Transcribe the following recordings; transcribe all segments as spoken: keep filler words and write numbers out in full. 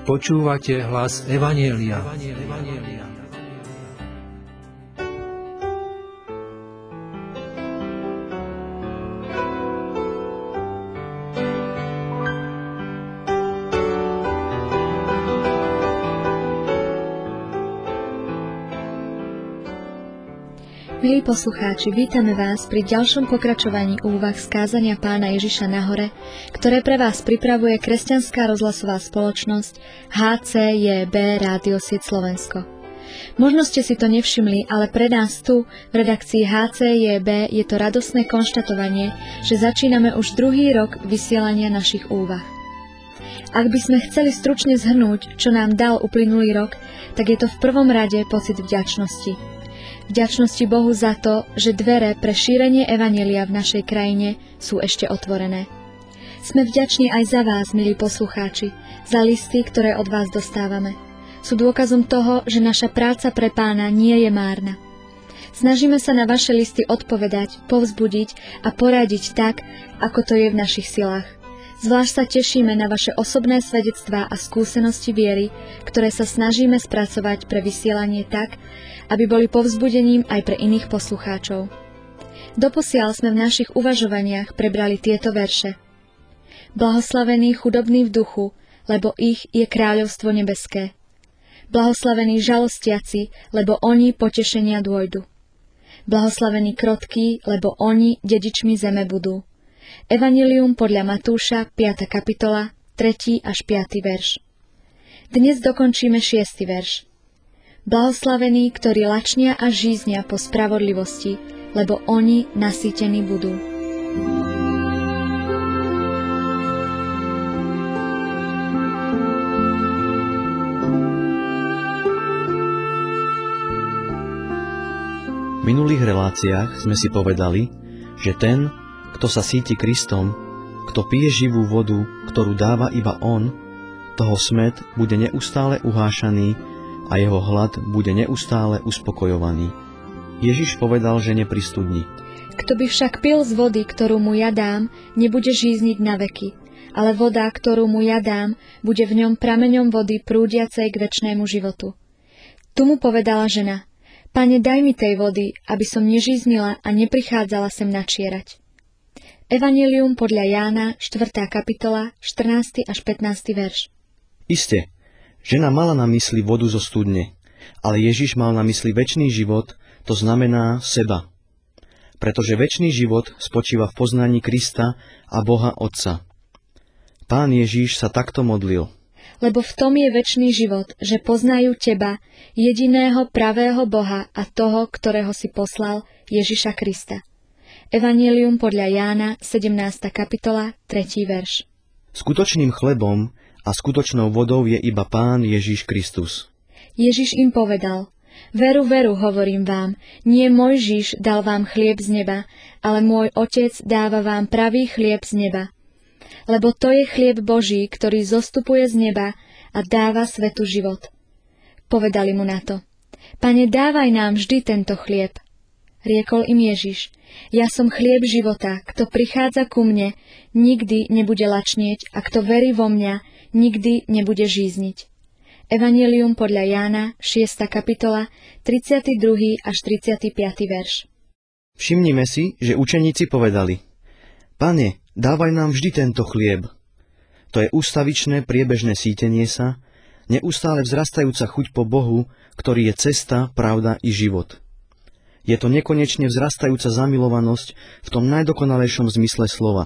Počúvate hlas Evanjelia. Milí poslucháči, vítame vás pri ďalšom pokračovaní úvah z kázania Pána Ježiša na hore, ktoré pre vás pripravuje kresťanská rozhlasová spoločnosť há cé jé bé Rádio Sieť Slovensko. Možno ste si to nevšimli, ale pre nás tu, v redakcii há cé jé bé, je to radosné konštatovanie, že začíname už druhý rok vysielania našich úvah. Ak by sme chceli stručne zhrnúť, čo nám dal uplynulý rok, tak je to v prvom rade pocit vďačnosti. Vďačnosti Bohu za to, že dvere pre šírenie evanjelia v našej krajine sú ešte otvorené. Sme vďační aj za vás, milí poslucháči, za listy, ktoré od vás dostávame. Sú dôkazom toho, že naša práca pre Pána nie je márna. Snažíme sa na vaše listy odpovedať, povzbudiť a poradiť tak, ako to je v našich silách. Zvlášť sa tešíme na vaše osobné svedectvá a skúsenosti viery, ktoré sa snažíme spracovať pre vysielanie tak, aby boli povzbudením aj pre iných poslucháčov. Doposiaľ sme v našich uvažovaniach prebrali tieto verše. Blahoslavení chudobní v duchu, lebo ich je kráľovstvo nebeské. Blahoslavení žalostiaci, lebo oni potešenia dôjdu. Blahoslavení krotkí, lebo oni dedičmi zeme budú. Evanjelium podľa Matúša, piata kapitola, tretí až piaty verš. Dnes dokončíme šiesty verš. Blahoslavení, ktorí lačnia a žíznia po spravodlivosti, lebo oni nasýtení budú. V minulých reláciách sme si povedali, že ten, kto sa síti Kristom, kto pije živú vodu, ktorú dáva iba On, toho smäd bude neustále uhášaný a jeho hlad bude neustále uspokojovaný. Ježiš povedal, že nepristudni. Kto by však pil z vody, ktorú mu ja dám, nebude žízniť na veky, ale voda, ktorú mu ja dám, bude v ňom prameňom vody prúdiacej k večnému životu. Tu mu povedala žena: Pane, daj mi tej vody, aby som nežíznila a neprichádzala sem načierať. Evanjelium podľa Jána, štvrtá kapitola, štrnásty až pätnásty verš. Iste, žena mala na mysli vodu zo studne, ale Ježiš mal na mysli večný život, to znamená seba. Pretože večný život spočíva v poznaní Krista a Boha Otca. Pán Ježiš sa takto modlil. Lebo v tom je večný život, že poznajú teba, jediného pravého Boha a toho, ktorého si poslal, Ježiša Krista. Evanjelium podľa Jána, sedemnásta kapitola, tretí verš. Skutočným chlebom a skutočnou vodou je iba Pán Ježiš Kristus. Ježiš im povedal: Veru, veru, hovorím vám, nie Mojžiš dal vám chlieb z neba, ale môj Otec dáva vám pravý chlieb z neba. Lebo to je chlieb Boží, ktorý zostupuje z neba a dáva svetu život. Povedali mu na to: Pane, dávaj nám vždy tento chlieb. Riekol im Ježiš: Ja som chlieb života, kto prichádza ku mne, nikdy nebude lačnieť, a kto verí vo mňa, nikdy nebude žízniť. Evanjelium podľa Jána, šiesta kapitola, tridsiaty druhý až tridsiaty piaty verš. Všimnime si, že učeníci povedali: Pane, dávaj nám vždy tento chlieb. To je ústavičné priebežné sítenie sa, neustále vzrastajúca chuť po Bohu, ktorý je cesta, pravda i život. Je to nekonečne vzrastajúca zamilovanosť v tom najdokonalejšom zmysle slova.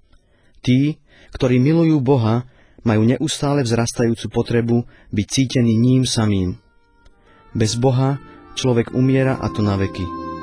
Tí, ktorí milujú Boha, majú neustále vzrastajúcu potrebu byť cítení ním samým. Bez Boha človek umiera, a to na veky.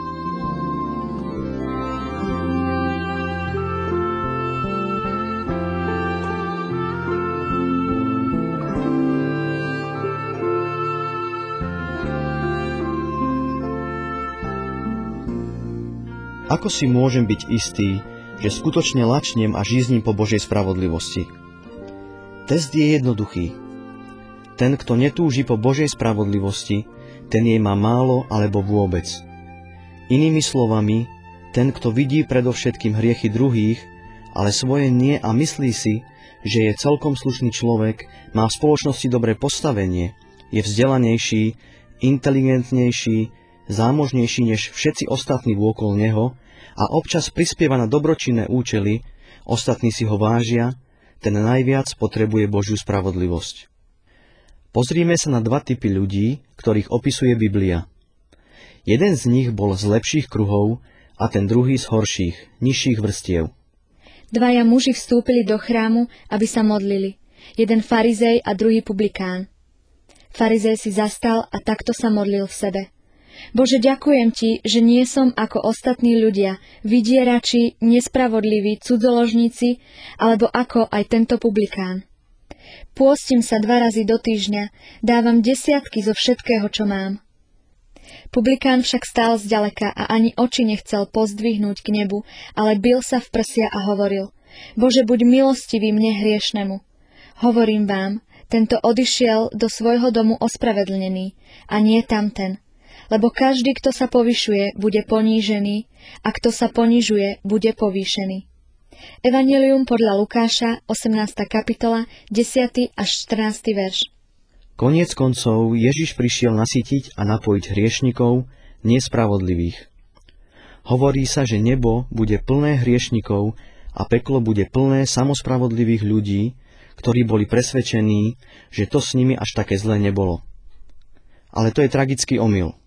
Ako si môžem byť istý, že skutočne lačnem a žízním po Božej spravodlivosti? Test je jednoduchý. Ten, kto netúži po Božej spravodlivosti, ten jej má málo alebo vôbec. Inými slovami, ten, kto vidí predovšetkým hriechy druhých, ale svoje nie a myslí si, že je celkom slušný človek, má v spoločnosti dobré postavenie, je vzdelanejší, inteligentnejší, zámožnejší než všetci ostatní vôkol neho a občas prispieva na dobročinné účely, ostatní si ho vážia, ten najviac potrebuje Božiu spravodlivosť. Pozrime sa na dva typy ľudí, ktorých opisuje Biblia. Jeden z nich bol z lepších kruhov a ten druhý z horších, nižších vrstiev. Dvaja muži vstúpili do chrámu, aby sa modlili. Jeden farizej a druhý publikán. Farizej si zastal a takto sa modlil v sebe. Bože, ďakujem ti, že nie som ako ostatní ľudia, vydierači, nespravodliví, cudzoložníci, alebo ako aj tento publikán. Pôstim sa dva razy do týždňa, dávam desiatky zo všetkého, čo mám. Publikán však stál zďaleka a ani oči nechcel pozdvihnúť k nebu, ale bil sa v prsia a hovoril: Bože, buď milostivý mne hriešnemu. Hovorím vám, tento odišiel do svojho domu ospravedlnený, a nie tamten. Lebo každý, kto sa povyšuje, bude ponížený, a kto sa ponižuje, bude povýšený. Evanjelium podľa Lukáša, osemnásta kapitola, desať až štrnásty verš. Koniec koncov Ježiš prišiel nasytiť a napojiť hriešnikov, nespravodlivých. Hovorí sa, že nebo bude plné hriešnikov a peklo bude plné samospravodlivých ľudí, ktorí boli presvedčení, že to s nimi až také zlé nebolo. Ale to je tragický omyl.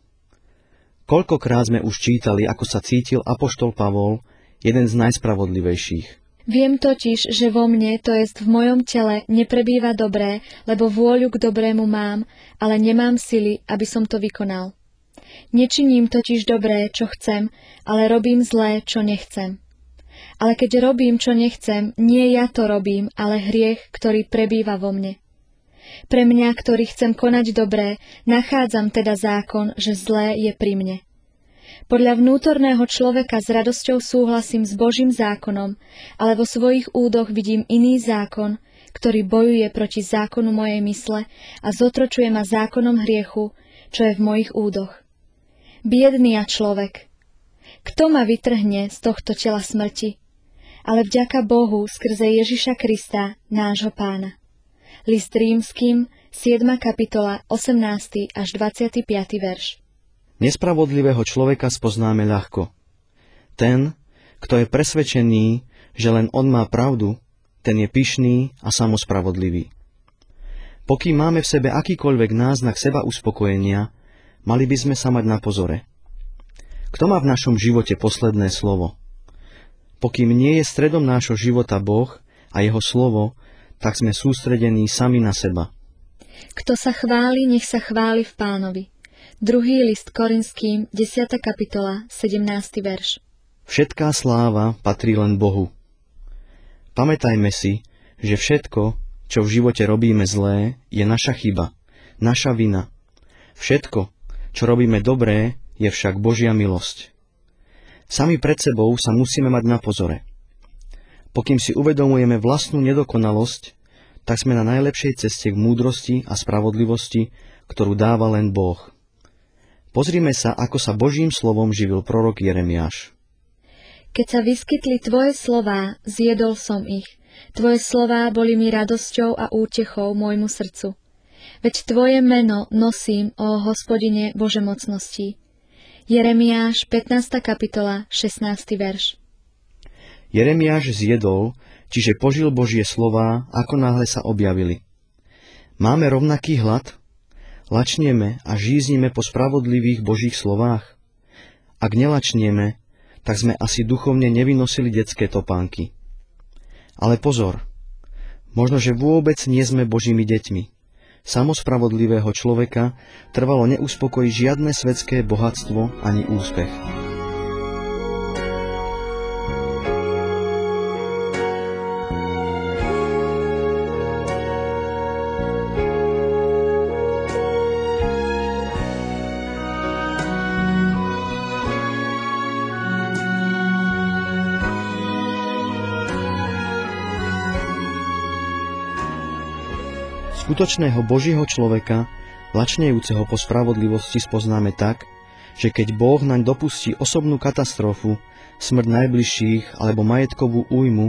Koľkokrát sme už čítali, ako sa cítil apoštol Pavol, jeden z najspravodlivejších. Viem totiž, že vo mne, to jest v mojom tele, neprebýva dobré, lebo vôľu k dobrému mám, ale nemám sily, aby som to vykonal. Nečiním totiž dobré, čo chcem, ale robím zlé, čo nechcem. Ale keď robím, čo nechcem, nie ja to robím, ale hriech, ktorý prebýva vo mne. Pre mňa, ktorý chcem konať dobré, nachádzam teda zákon, že zlé je pri mne. Podľa vnútorného človeka s radosťou súhlasím s Božím zákonom, ale vo svojich údoch vidím iný zákon, ktorý bojuje proti zákonu mojej mysle a zotročuje ma zákonom hriechu, čo je v mojich údoch. Biedný ja človek! Kto ma vytrhne z tohto tela smrti? Ale vďaka Bohu skrze Ježiša Krista, nášho Pána. List Rímskym, siedma kapitola, osemnásty až dvadsiaty piaty verš. Nespravodlivého človeka spoznáme ľahko. Ten, kto je presvedčený, že len on má pravdu, ten je pyšný a samospravodlivý. Pokým máme v sebe akýkoľvek náznak seba uspokojenia, mali by sme sa mať na pozore. Kto má v našom živote posledné slovo? Pokým nie je stredom nášho života Boh a jeho slovo, tak sme sústredení sami na seba. Kto sa chváli, nech sa chváli v Pánovi. Druhý list Korinským, desiata kapitola, sedemnásty verš. Všetká sláva patrí len Bohu. Pamätajme si, že všetko, čo v živote robíme zlé, je naša chyba, naša vina. Všetko, čo robíme dobré, je však Božia milosť. Sami pred sebou sa musíme mať na pozore. Pokým si uvedomujeme vlastnú nedokonalosť, tak sme na najlepšej ceste k múdrosti a spravodlivosti, ktorú dáva len Boh. Pozrime sa, ako sa Božím slovom živil prorok Jeremiáš. Keď sa vyskytli tvoje slová, zjedol som ich. Tvoje slová boli mi radosťou a útechou môjmu srdcu. Veď tvoje meno nosím, ó Hospodine Bože mocností. Jeremiáš, pätnásta kapitola, šestnásty verš. Jeremiáš zjedol, čiže požil Božie slová, ako náhle sa objavili. Máme rovnaký hlad? Lačnieme a žíznime po spravodlivých Božích slovách? Ak nelačnieme, tak sme asi duchovne nevynosili detské topánky. Ale pozor, možno, že vôbec nie sme Božími deťmi. Samospravodlivého človeka trvalo neuspokojiť žiadne svetské bohatstvo ani úspech. Skutočného Božieho človeka, lačnejúceho po spravodlivosti, spoznáme tak, že keď Boh naň dopustí osobnú katastrofu, smrť najbližších alebo majetkovú újmu,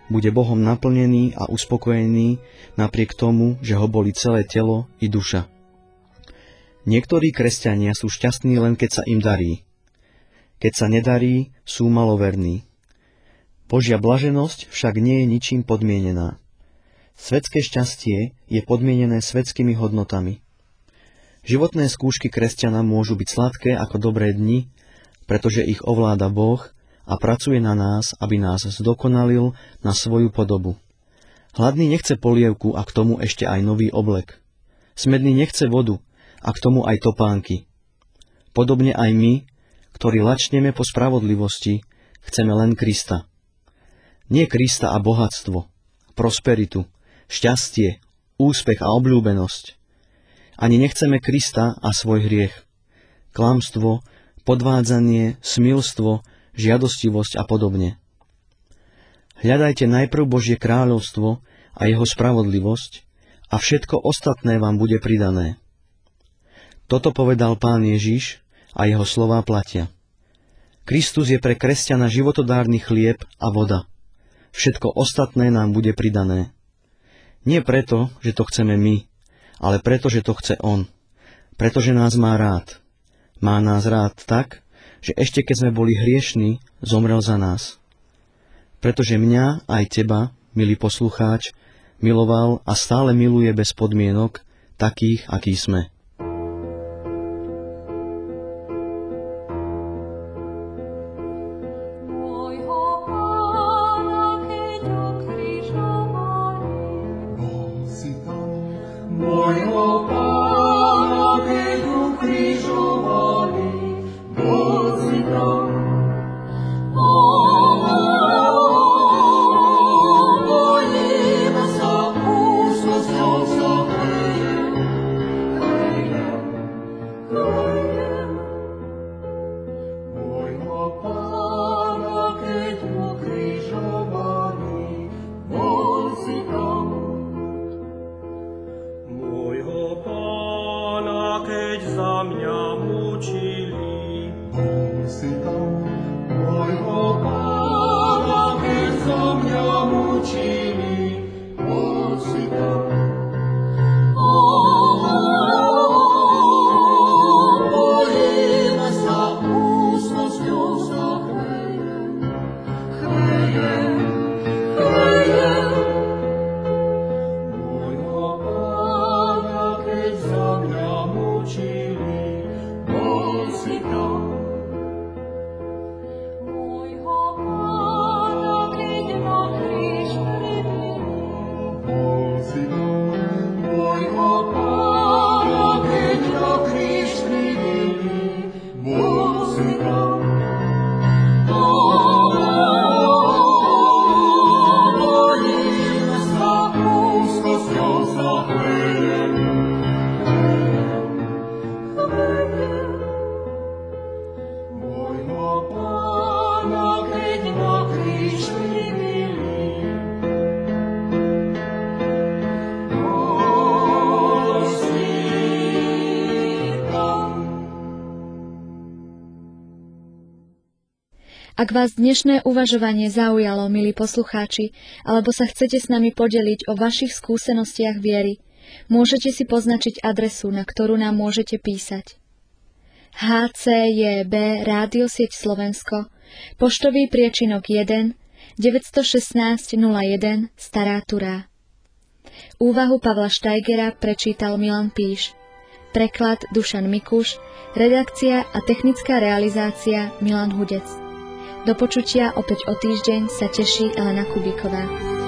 bude Bohom naplnený a uspokojený napriek tomu, že ho boli celé telo i duša. Niektorí kresťania sú šťastní len keď sa im darí. Keď sa nedarí, sú maloverní. Božia blaženosť však nie je ničím podmienená. Svetské šťastie je podmienené svetskými hodnotami. Životné skúšky kresťana môžu byť sladké ako dobré dni, pretože ich ovláda Boh a pracuje na nás, aby nás zdokonalil na svoju podobu. Hladný nechce polievku a k tomu ešte aj nový oblek. Smedný nechce vodu a k tomu aj topánky. Podobne aj my, ktorí lačneme po spravodlivosti, chceme len Krista. Nie Krista a bohatstvo, prosperitu, šťastie, úspech a obľúbenosť. Ani nechceme Krista a svoj hriech. Klamstvo, podvádzanie, smilstvo, žiadostivosť a podobne. Hľadajte najprv Božie kráľovstvo a jeho spravodlivosť a všetko ostatné vám bude pridané. Toto povedal Pán Ježiš a jeho slová platia. Kristus je pre kresťana životodárny chlieb a voda. Všetko ostatné nám bude pridané. Nie preto, že to chceme my, ale preto, že to chce On. Pretože nás má rád. Má nás rád tak, že ešte keď sme boli hriešni, zomrel za nás. Pretože mňa aj teba, milý poslucháč, miloval a stále miluje bez podmienok, takých, akí sme. Ak vás dnešné uvažovanie zaujalo, milí poslucháči, alebo sa chcete s nami podeliť o vašich skúsenostiach viery, môžete si poznačiť adresu, na ktorú nám môžete písať. há cé jé bé Rádiosieť Slovensko, poštový priečinok jeden, deväťstošestnásť nula jeden, Stará Turá. Úvahu Pavla Štajgera prečítal Milan Píš. Preklad Dušan Mikuš, redakcia a technická realizácia Milan Hudec. Do počutia opäť o týždeň sa teší Elena Kubíková.